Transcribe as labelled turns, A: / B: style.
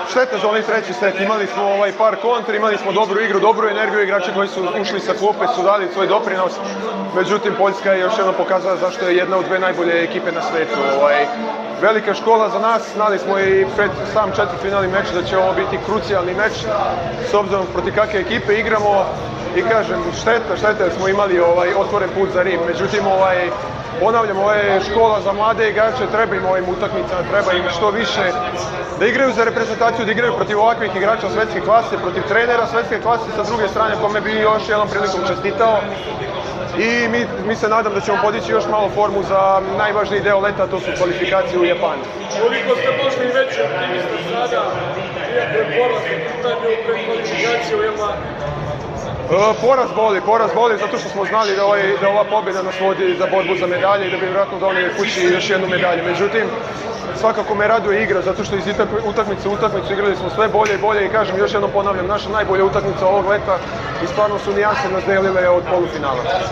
A: šteta za onaj treći set. Imali smo par kontri, imali smo dobru igru, dobru energiju, igrači koji su ušli sa klupe su dali svoj doprinos. Međutim, Poljska je još jednom pokazala zašto je jedna od dve najbolje ekipe na svetu. Velika škola za nas, znali smo i pred sam četvrtfinalni meč da će ovo biti krucijalni meč s obzirom protiv kakve ekipe igramo i kažem šteta jer smo imali otvoren put za Rim. Međutim, ponavljam, ovo je škola za mlade igrače, treba im ovim utakmicama, treba im što više da igraju za reprezentaciju, da igraju protiv ovakvih igrača svetske klase, protiv trenera svetske klase sa druge strane, kome bi još jednom prilikom čestitao. I mi se nadam da ćemo podići još malo formu za najvažniji deo leta, to su kvalifikacije u Japanu.
B: Koliko ste možda i veći optimista sada, iako je poraz u pitanju pred kvalifikacije u Japanu?
A: Poraz boli zato što smo znali da ova pobjeda nas vodi za borbu za medalje i da bi vjerojatno doneli kući još jednu medalju. Međutim, svakako me raduje igra zato što iz utakmice u utakmicu igrali smo sve bolje i bolje i kažem, još jednom ponavljam, naša najbolja utakmica ovog leta i stvarno su nijanse nas delile od polufinala.